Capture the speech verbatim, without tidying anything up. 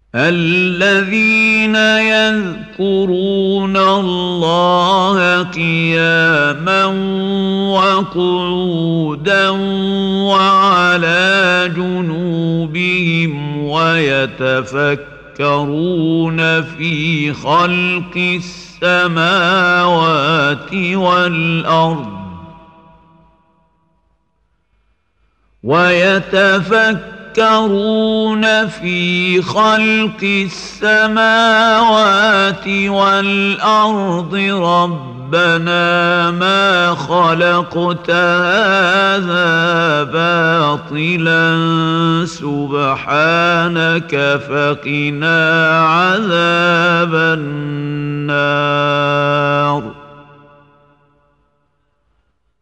الذين يذكرون الله قياما وقعودا وعلى جنوبهم ويتفكرون في خلق السماوات والأرض ويتفكرون في خلق السماوات والأرض ربنا ما خلقت هذا باطلا سبحانك فقنا عذاب النار.